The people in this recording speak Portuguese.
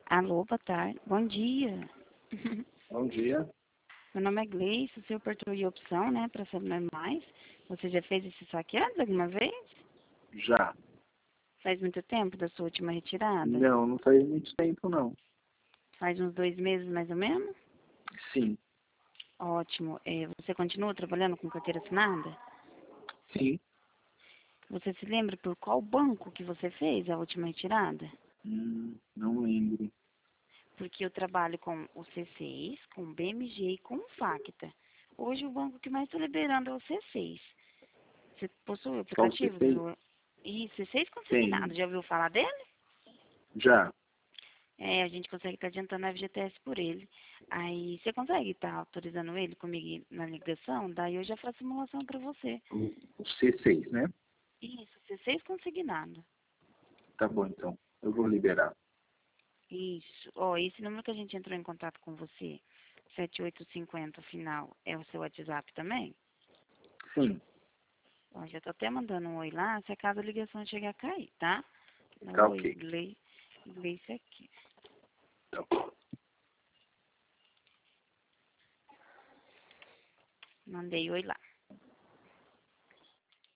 Alô, boa tarde. Bom dia. Bom dia. Meu nome é Gleice, o senhor apertou de opção, né, para saber mais. Você já fez esse saque antes alguma vez? Já. Faz muito tempo da sua última retirada? Não, não faz muito tempo, não. Faz uns 2 meses mais ou menos? Sim. Ótimo. Você continua trabalhando com carteira assinada? Sim. Você se lembra por qual banco que você fez a última retirada? Não lembro. Porque eu trabalho com o C6, com o BMG e com o Facta. Hoje o banco que mais está liberando é o C6. Você possui o Qual você aplicativo fez? do... Isso, C6 consignado. Tem. Já ouviu falar dele? Já. A gente consegue estar adiantando a FGTS por ele. Aí você consegue estar autorizando ele comigo na ligação? Daí eu já faço simulação para você. O C6, né? Isso, C6 consignado. Tá bom, então. Eu vou liberar. Isso. Ó, esse número que a gente entrou em contato com você, 7850 final, é o seu WhatsApp também? Sim. Ó, já tô até mandando um oi lá, se acaso a ligação chegar a cair, tá? Tá Oi, ok. Gleice aqui. Tá bom. Mandei oi lá.